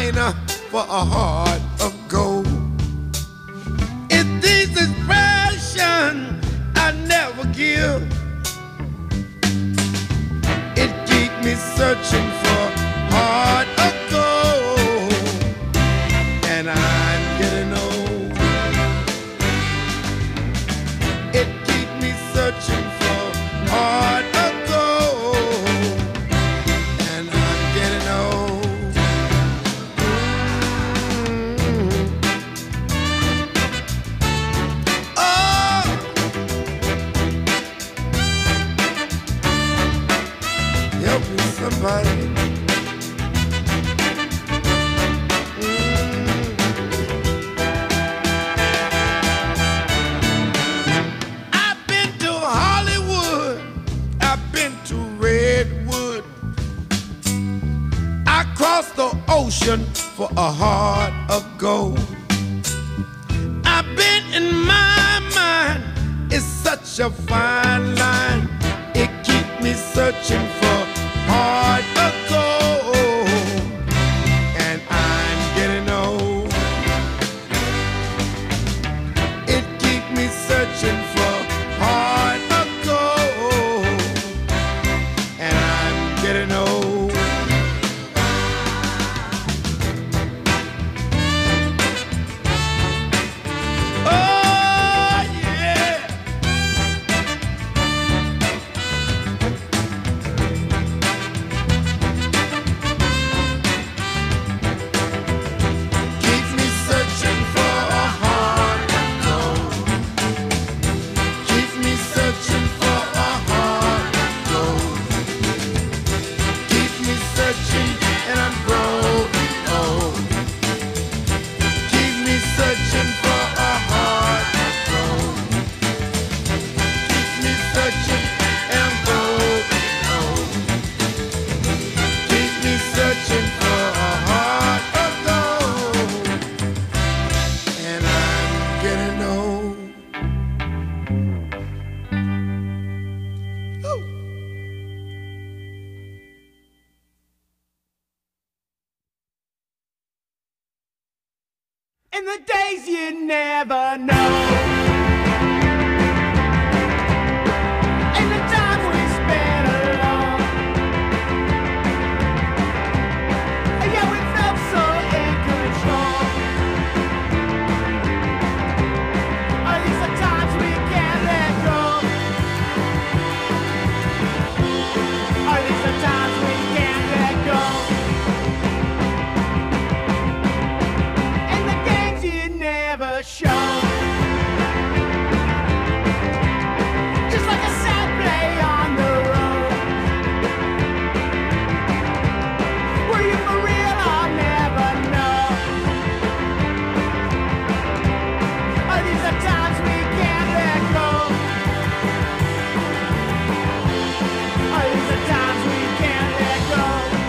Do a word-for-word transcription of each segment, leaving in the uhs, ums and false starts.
mine for a heart of gold. It's this expression I never give. It keeps me searching for heart of gold, and I'm getting old. It keeps me searching for heart of gold, and I'm getting old. Mm-hmm. Oh, help me somebody. Across the ocean for a heart of gold. I've been in my mind, it's such a fine line. It keeps me searching for heart of gold, and I'm getting old. It keeps me searching for heart of gold, and I'm getting old. In the days you never know, in the times we spent alone, yeah, we felt so in control. Oh, these are times we can't let go. Oh, these are times we can't let go. Never show. Just like a sad play on the road. Were you for real? I'll never know. Oh, these are times we can't let go. Oh, these are times we can't let go.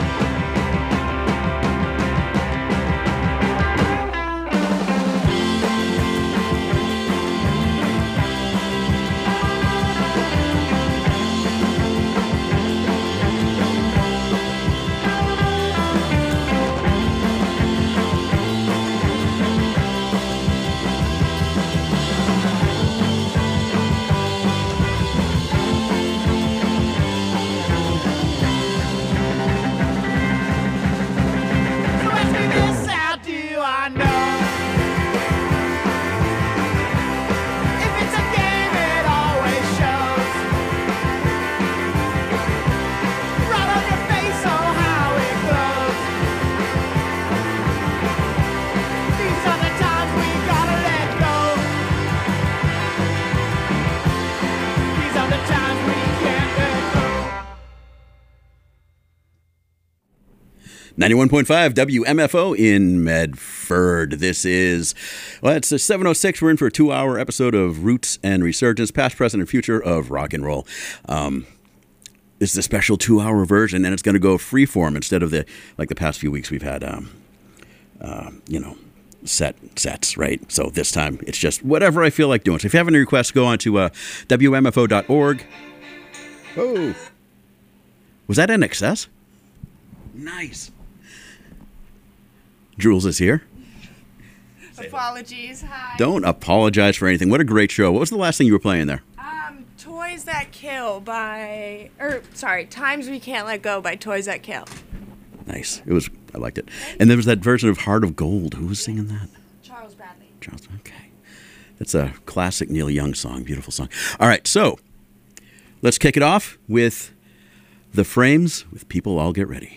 ninety-one point five W M F O in Medford. This is, well, it's a seven oh six. We're in for a two-hour episode of Roots and Resurgence, past, present, and future of rock and roll. Um, this is a special two-hour version, and it's going to go freeform instead of the, like the past few weeks we've had, um, uh, you know, set sets, right? So this time it's just whatever I feel like doing. So if you have any requests, go on to uh, W M F O dot org. Oh, was that in excess? Nice. Jules is here. Apologies. Hi. Don't apologize for anything. What a great show. What was the last thing you were playing there? Um, Toys That Kill by, or sorry, Times We Can't Let Go by Toys That Kill. Nice. It was. I liked it. And there was that version of Heart of Gold. Who was singing that? Charles Bradley. Charles. Okay. That's a classic Neil Young song. Beautiful song. All right. So let's kick it off with The Frames with People All Get Ready.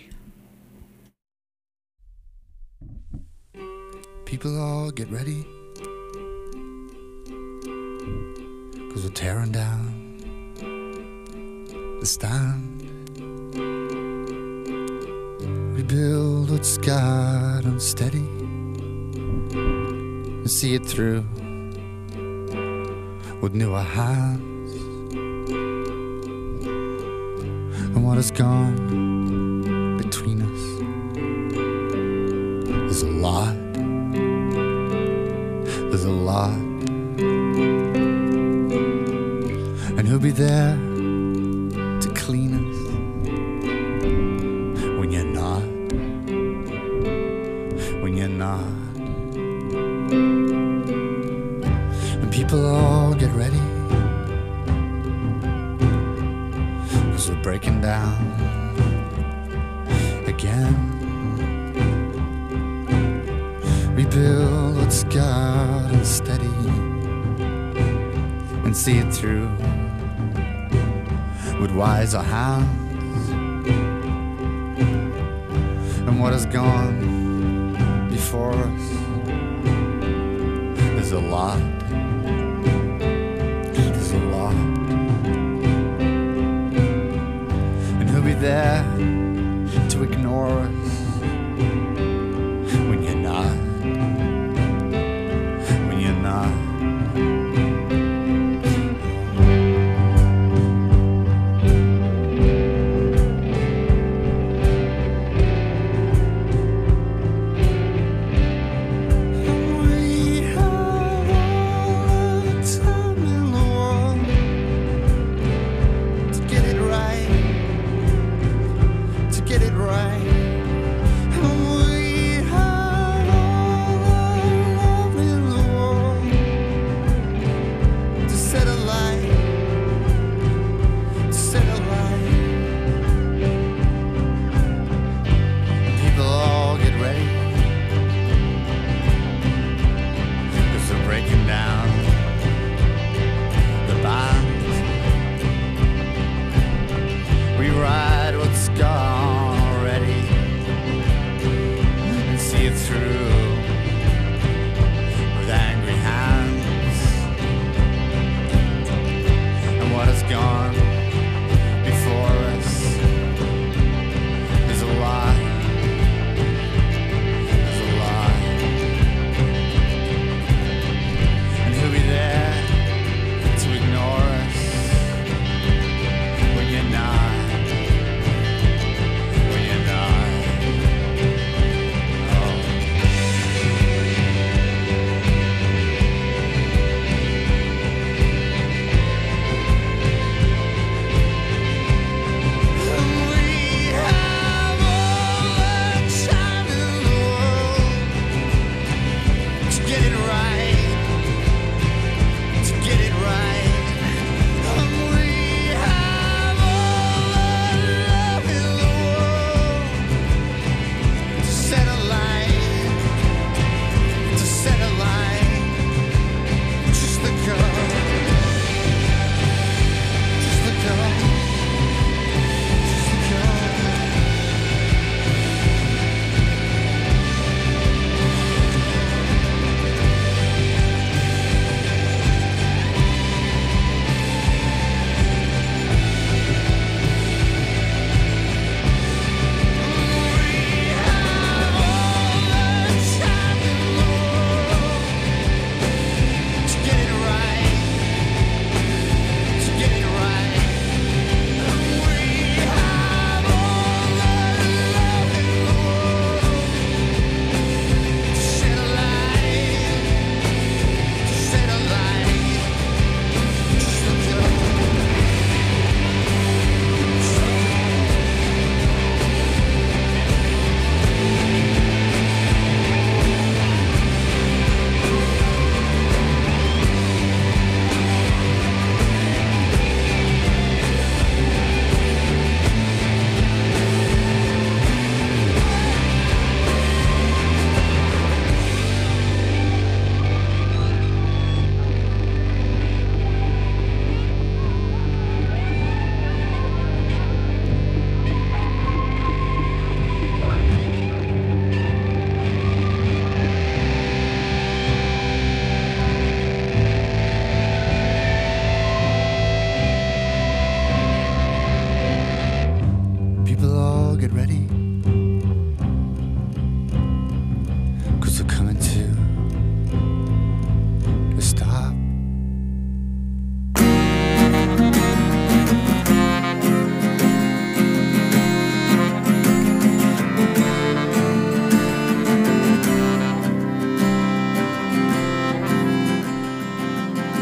People all get ready, 'cause we're tearing down the stand. Rebuild what's got unsteady and see it through with newer hands. And what has gone between us is a lot. There's a lot, and he'll be there to clean us when you're not, when you're not. And people all get ready, 'cause we're breaking down again. Rebuild what's got unsteady and see it through with wiser hands. And what has gone before us is a lot. There's a lot. And he'll be there to ignore us when you're not. Get it right.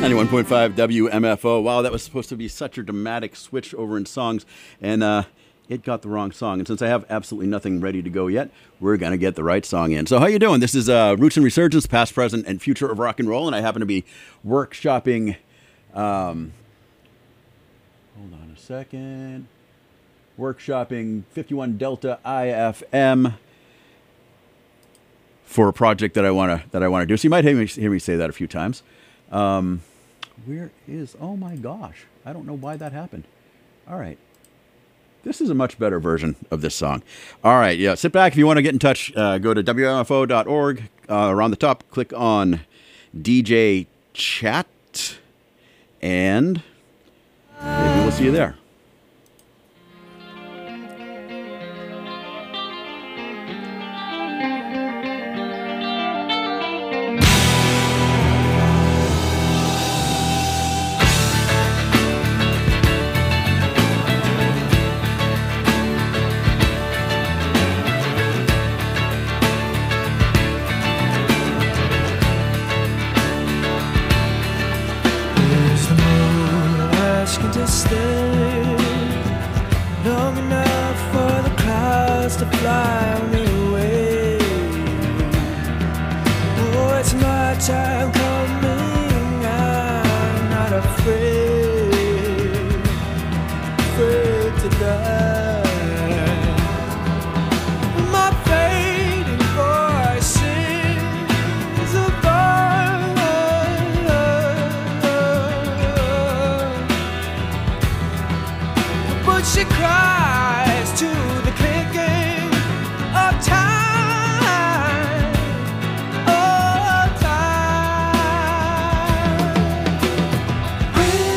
ninety-one point five W M F O. Wow, that was supposed to be such a dramatic switch over in songs, and uh, it got the wrong song. And since I have absolutely nothing ready to go yet, we're going to get the right song in. So how you doing? This is uh, Roots and Resurgence, past, present, and future of rock and roll, and I happen to be workshopping... Um, hold on a second. Workshopping fifty-one Delta I F M for a project that I want to that I want to do. So you might hear me, hear me say that a few times. Um, where is, oh my gosh, I don't know why that happened. All right. This is a much better version of this song. All right, yeah, sit back. If you want to get in touch, uh, go to W M F O dot org. Uh, around the top, click on D J Chat, and maybe we'll see you there. When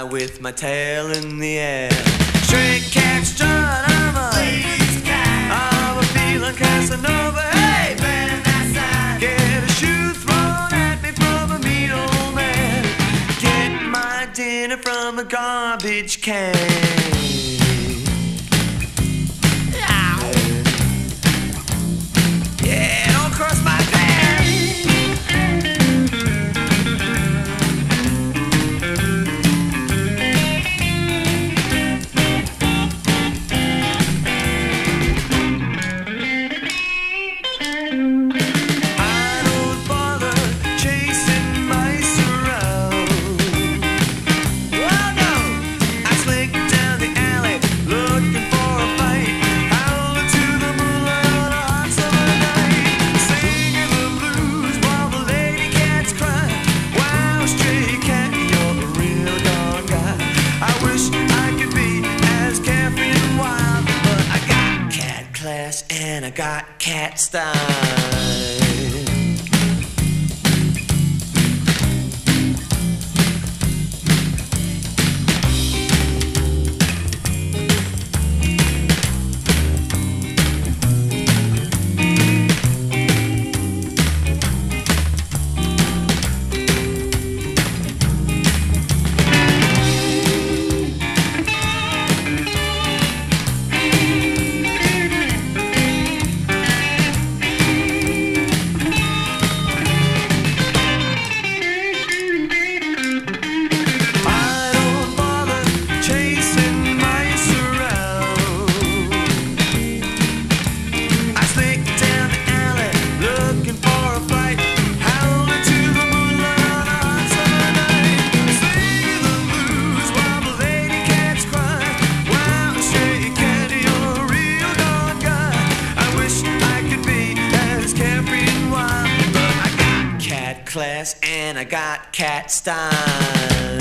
with my tail in the air. Stray cat strut, I'm a ladies' cat. I'm a feeling Casanova. Hey, man, outside. Get a shoe thrown at me from a mean old man. Get my dinner from a garbage can. Yeah, don't cross my path. I don't bother chasing mice around. Oh no, I slink down the alley looking for a fight. Howling to the moonlight on a hot summer night. Singing the blues while the lady cats cry. Wow, stray cat, you're a real darn guy. I wish I could be as carefree and wild, but I got cat class and I got cat style. I don't bother chasing mice around. I slink down the alley looking for a fight. Howling to the moonlight on a hot summer night. Singing the blues while the lady cats cry. Wow, stray cat, you're a real darn guy. I wish I could be as carefree and wild, but I got cat class and I got cat style.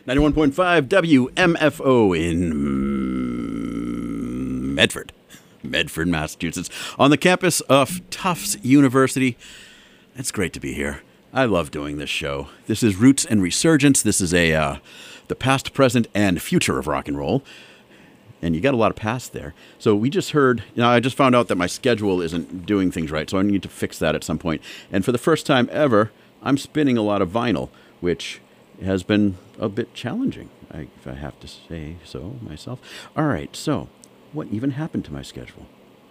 ninety-one point five W M F O in Medford, Medford, Massachusetts, on the campus of Tufts University. It's great to be here. I love doing this show. This is Roots and Resurgence. This is a uh, the past, present, and future of rock and roll. And you got a lot of past there. So we just heard, you know, I just found out that my schedule isn't doing things right, so I need to fix that at some point. And for the first time ever, I'm spinning a lot of vinyl, which has been a bit challenging, I, if I have to say so myself. All right, so what even happened to my schedule?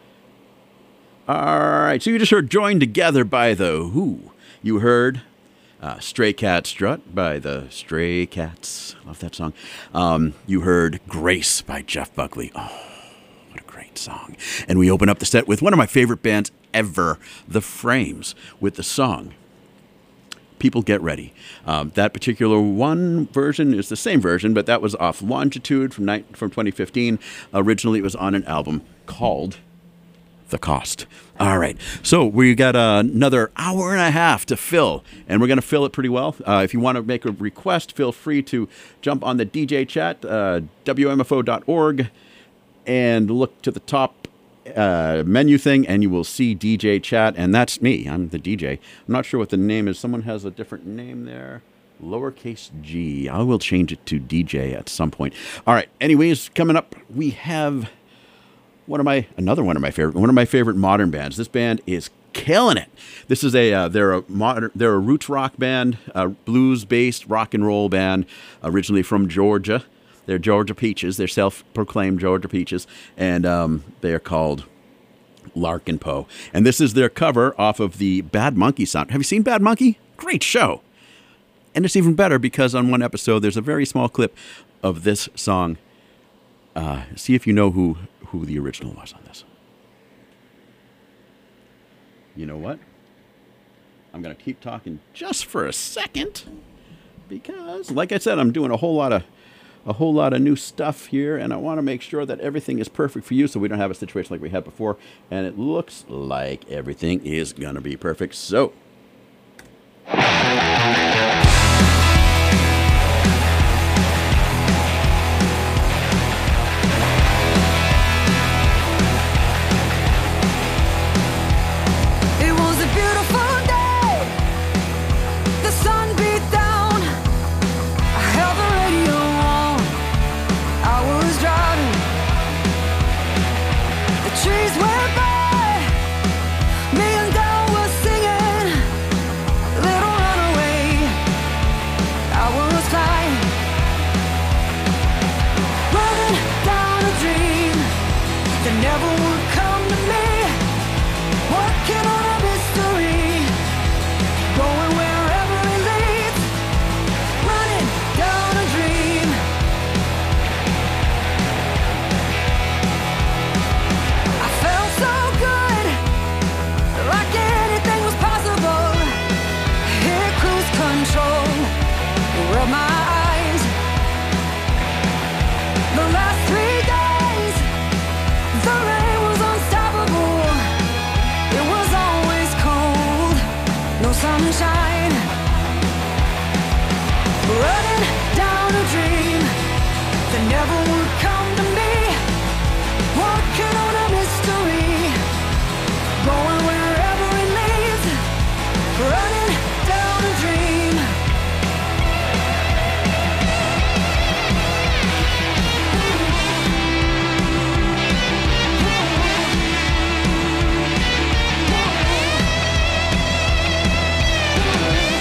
All right, so you just heard Joined Together by The Who. You heard uh, Stray Cat Strut by the Stray Cats. Love that song. Um, you heard Grace by Jeff Buckley. Oh, what a great song. And we open up the set with one of my favorite bands ever, The Frames, with the song People Get Ready. Um, that particular one version is the same version, but that was off Longitude from, ni- from twenty fifteen. Originally, it was on an album called The Cost. All right, so we got uh, another hour and a half to fill, and we're going to fill it pretty well. Uh, if you want to make a request, feel free to jump on the D J chat, uh, W M F O dot org, and look to the top uh, menu thing, and you will see D J chat, and that's me. I'm the D J. I'm not sure what the name is. Someone has a different name there. Lowercase g. I will change it to D J at some point. All right, anyways, coming up, we have one of my another one of my favorite one of my favorite modern bands. This band is killing it. This is a uh, they're a modern they're a roots rock band, a blues based rock and roll band, originally from Georgia. They're Georgia Peaches. They're self-proclaimed Georgia Peaches, and um, they are called Larkin Poe. And this is their cover off of the Bad Monkey sound. Have you seen Bad Monkey? Great show. And it's even better because on one episode there's a very small clip of this song. Uh, see if you know who, who the original was on this. You know what? I'm going to keep talking just for a second because, like I said, I'm doing a whole lot of a whole lot of new stuff here, and I want to make sure that everything is perfect for you so we don't have a situation like we had before. And it looks like everything is going to be perfect. So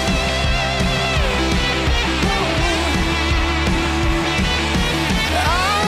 Oh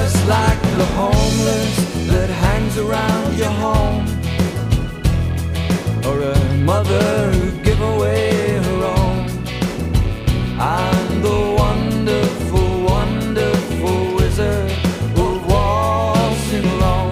Just like the homeless that hangs around your home, or a mother who gave away her own. I'm the wonderful, wonderful wizard of waltzing alone.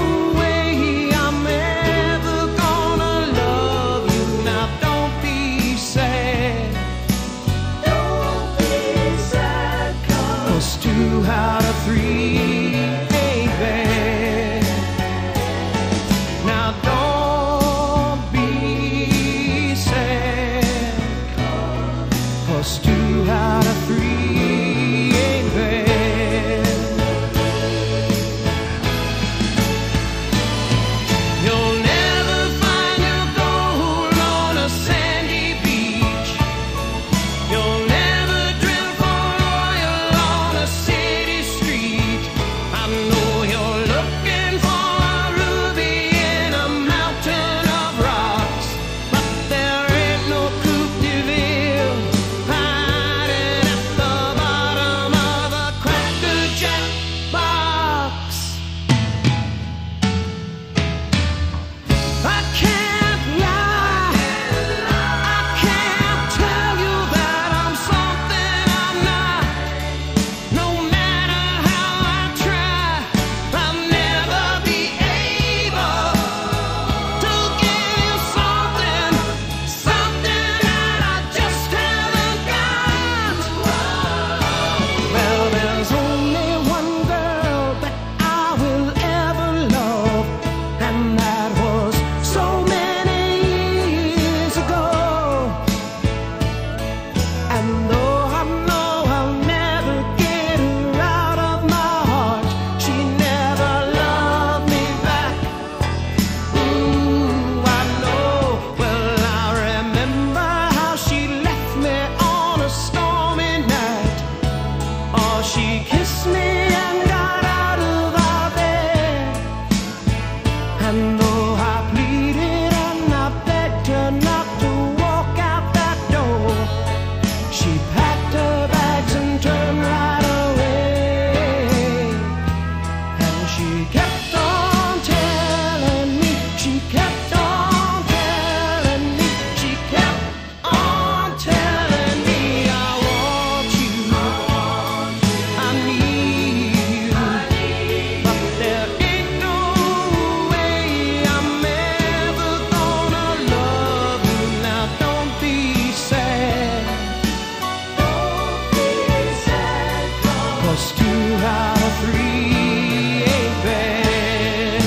Be And though I pleaded and I begged her not to walk out that door, she packed her bags and turned right away. And she kept on telling me, she kept on telling me, she kept on telling me, I want you, I need you, but there ain't no way I'm ever gonna love you. Now don't be sad, don't be sad, 'cause two out of three ain't bad.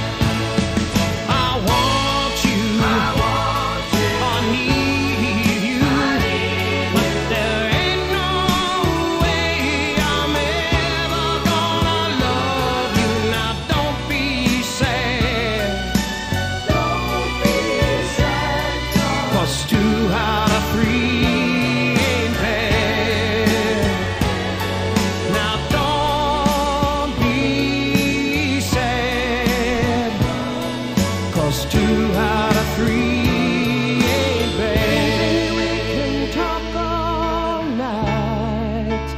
I want you, I want you, I need you, but there ain't no way I'm ever gonna love you. Now don't be sad, don't be sad, 'cause two out of three ain't bad. Now don't be sad, 'cause two out of three ain't bad. We can talk all night,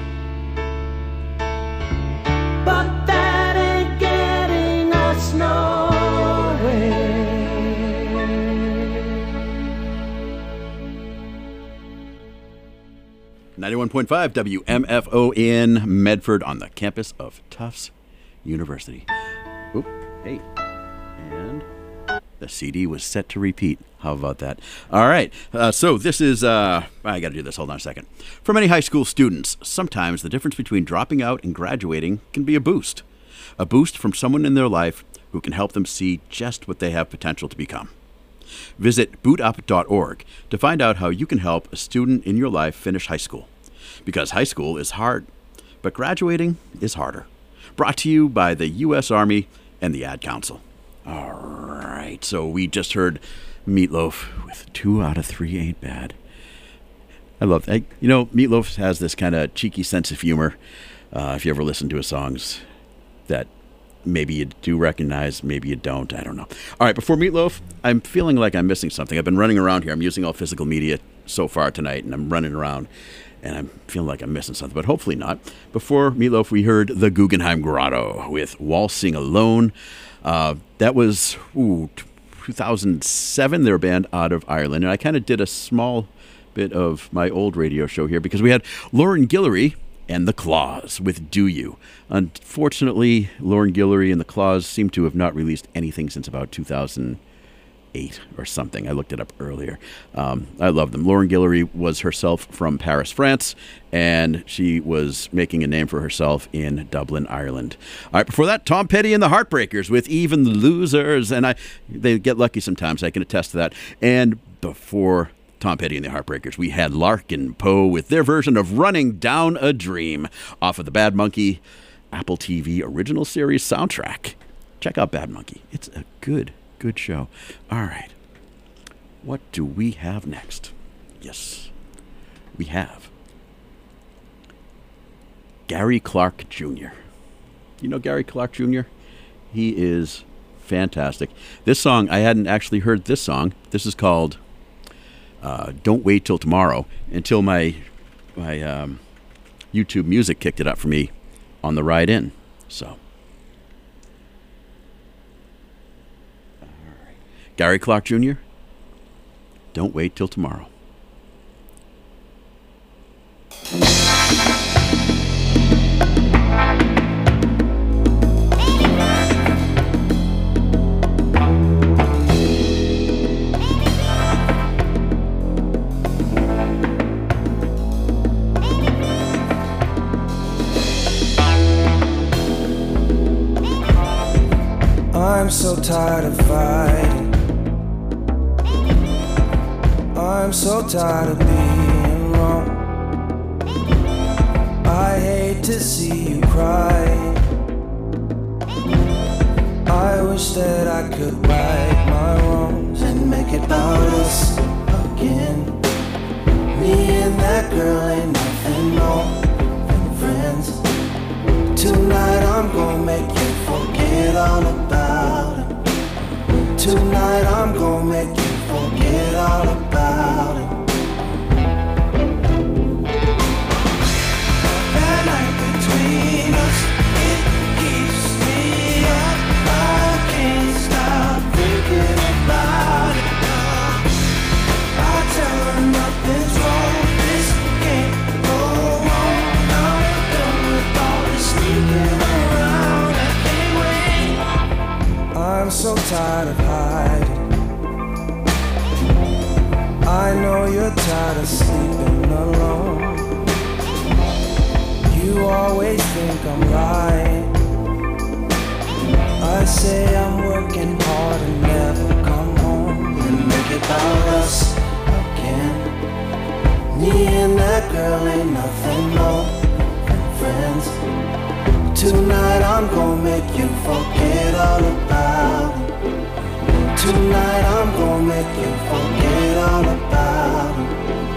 but that ain't getting us nowhere. ninety-one point five W M F O in Medford on the campus of Tufts University. Oop, hey. And the C D was set to repeat. How about that? All right. Uh, so this is, uh, I got to do this. Hold on a second. For many high school students, sometimes the difference between dropping out and graduating can be a boost. A boost from someone in their life who can help them see just what they have potential to become. Visit boot up dot org to find out how you can help a student in your life finish high school. Because high school is hard, but graduating is harder. Brought to you by the U S Army and the Ad Council. All right, so we just heard Meatloaf with two out of three ain't bad. I love that. You know, Meatloaf has this kind of cheeky sense of humor. Uh, if you ever listen to his songs, that maybe you do recognize, maybe you don't. I don't know. All right, before Meatloaf, I'm feeling like I'm missing something. I've been running around here. I'm using all physical media so far tonight, and I'm running around, and I'm feeling like I'm missing something, but hopefully not. Before Meatloaf, we heard the Guggenheim Grotto with Waltzing Alone. Uh, that was ooh, two thousand seven. They're a band out of Ireland, and I kind of did a small bit of my old radio show here because we had Lauren Guillory and the Claws with Do You. Unfortunately, Lauren Guillory and the Claws seem to have not released anything since about two thousand eight or something. I looked it up earlier. Um, I love them. Lauren Guillory was herself from Paris, France, and she was making a name for herself in Dublin, Ireland. All right, before that, Tom Petty and the Heartbreakers with Even the Losers, and I they get lucky sometimes. I can attest to that. And before Tom Petty and the Heartbreakers, we had Larkin Poe with their version of Running Down a Dream off of the Bad Monkey Apple T V original series soundtrack. Check out Bad Monkey. It's a good, good show. All right. What do we have next? Yes, we have Gary Clark Junior You know Gary Clark Junior? He is fantastic. This song, I hadn't actually heard this song. This is called Uh, Don't Wait Till Tomorrow, until my my um, YouTube Music kicked it up for me on the ride in. So, all right. Gary Clark Junior, Don't Wait Till Tomorrow. I'm so tired of fighting. I'm so tired of being wrong. I hate to see you cry. I wish that I could right my wrongs and make it about us again. Me and that girl ain't nothing more than friends. Tonight I'm gonna make you forget all about it. Tonight I'm gonna make you forget all about it. That night between us, it keeps me up. I can't stop thinking about it. I tell her nothing's wrong, this can't go on. I'm done with all this sneaking around. I can't wait. I'm so tired of hiding. I know you're tired of sleeping alone. You always think I'm lying. I say I'm working hard and never come home and make it about us again. Me and that girl ain't nothing more than friends. Tonight I'm gonna make you forget all about it. Tonight I'm gonna make you forget all about it.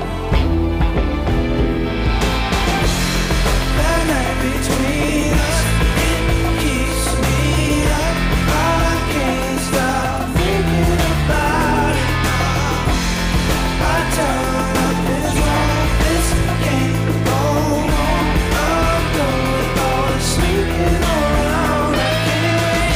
That night between us, it keeps me up. I can't stop thinking about it. I tell her nothing's wrong, this can't go on. I'm done with all the sneaking around. I can't wait.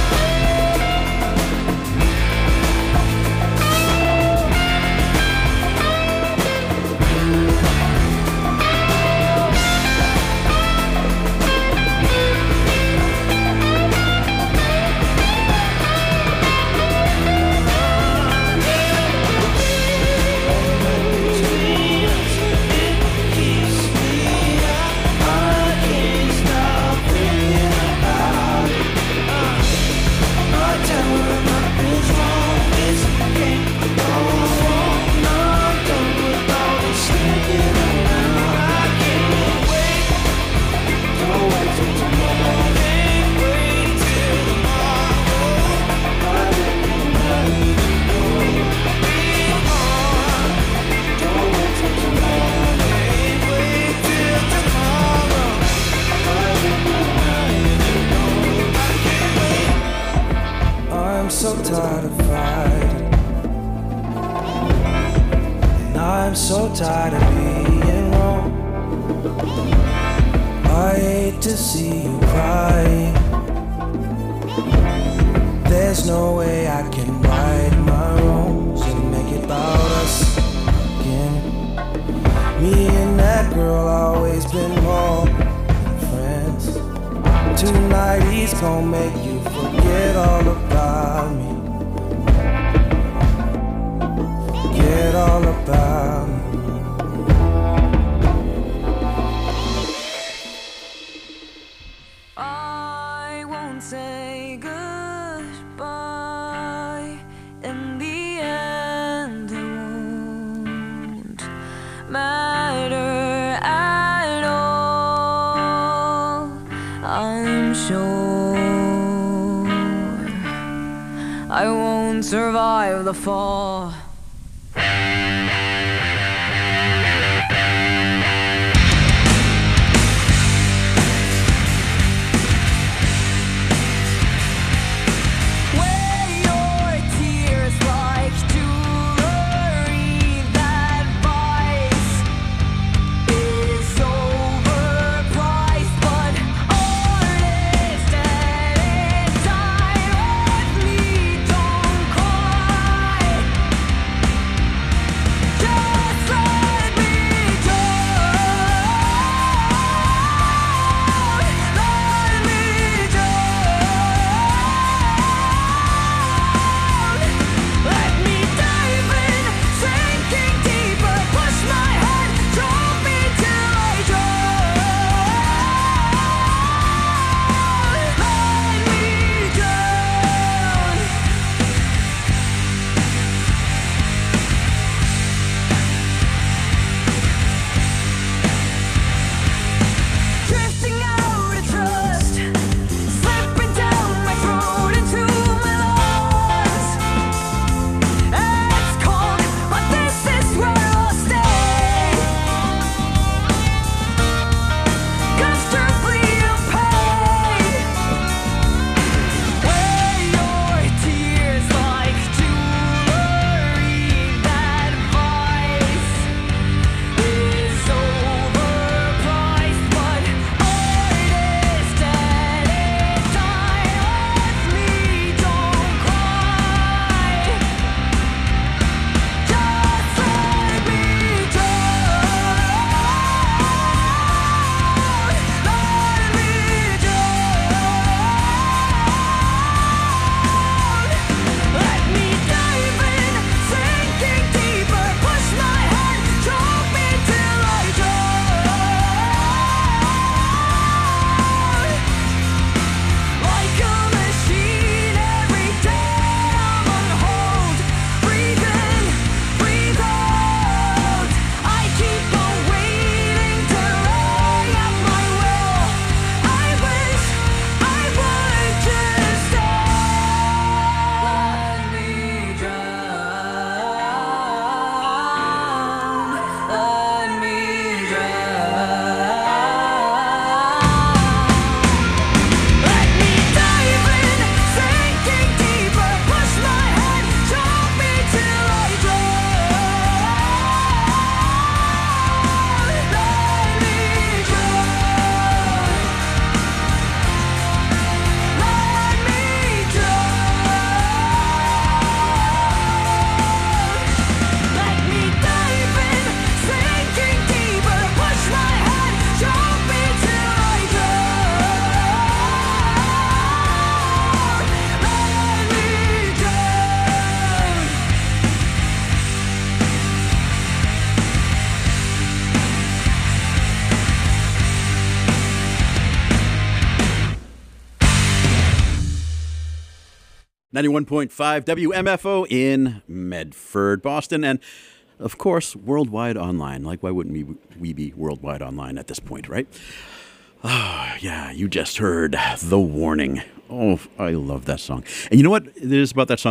I'm so tired of fighting, and I'm so tired of being wrong. I hate to see you crying. There's no way I can right my wrongs and make it about us again. Me and that girl always been more than friends. Tonight he's gonna make you forget all about me. Forget all about me. I won't say goodbye. In the end, it won't matter at all. I'm sure I won't survive the fall. ninety-one point five W M F O in Medford, Boston, and of course, worldwide online. Like, why wouldn't we, we be worldwide online at this point, right? Oh, yeah, you just heard The Warning. Oh, I love that song. And you know what it is about that song